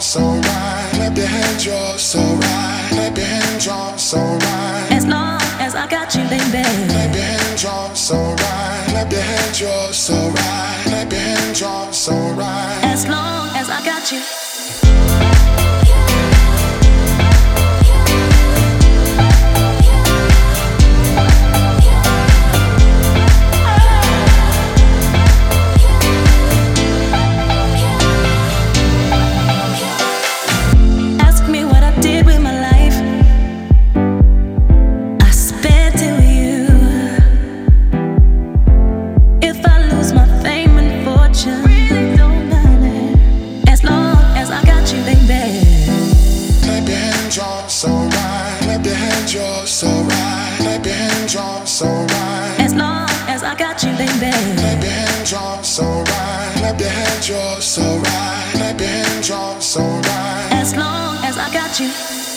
so right. Clap your hands, you're so right. Clap your hands, you're so right. As long as I got you, baby. Clap your hands, you're so right. Clap your hands, you're so right. Clap your hands, you're so right. As long as I got you. So right, clap your hands, you're so right. Clap your hands, you're so right. As long as I got you, baby. Clap your hands, you're so right. Clap your hands, you're so right. Clap your hands, you're so right. As long as I got you.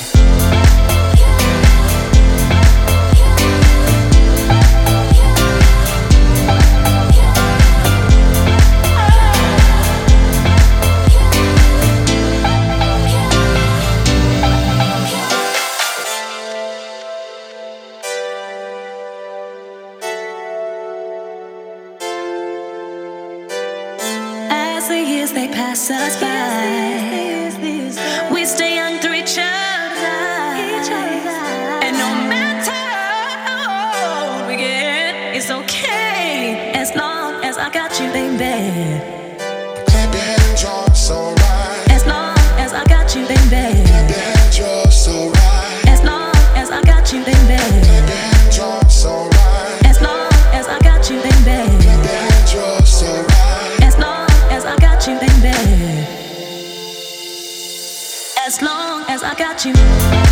As the years they pass us by, we stay young through each other's eyes. And no matter how old we get, it's okay as long as I got you, baby. Clap your hands, you're so right. As long as I got you, baby. Clap your hands, you're so right. As long as I got you, baby. Clap your hands, you're so right. As long as I got you, baby. Clap your hands, you're so right. As long as I got you, baby. As long as I got you.